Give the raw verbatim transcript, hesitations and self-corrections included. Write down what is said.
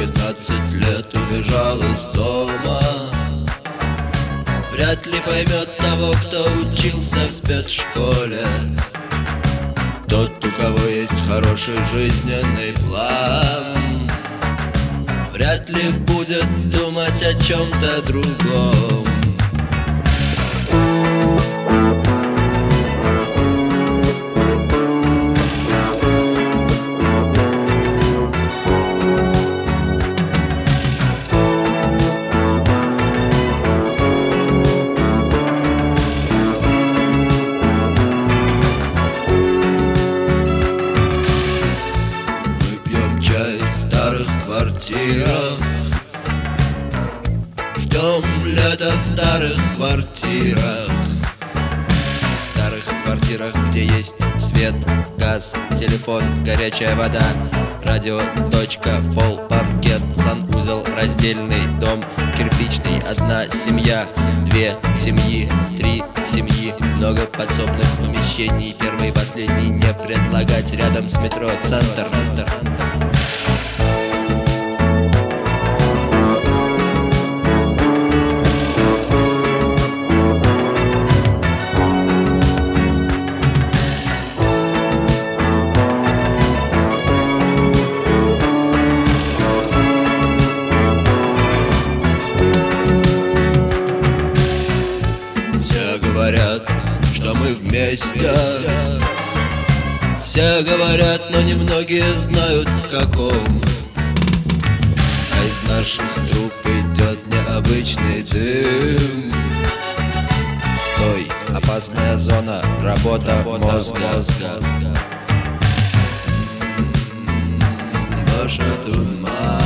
девятнадцать лет убежал из дома. Вряд ли поймет того, кто учился в спецшколе. Тот, у кого есть хороший жизненный план, вряд ли будет думать о чем-то другом. В старых квартирах ждем лета в старых квартирах. В старых квартирах, где есть свет, газ, телефон, горячая вода, радио, точка, пол, паркет, санузел, раздельный дом, кирпичный, одна семья, две семьи, три семьи, много подсобных помещений, первый и последний не предлагать, рядом с метро центр. центр. Говорят, что мы вместе. Все говорят, но немногие знают в каком. А из наших труб идет необычный дым. Стой, опасная зона, работа мозга. Боже, туман.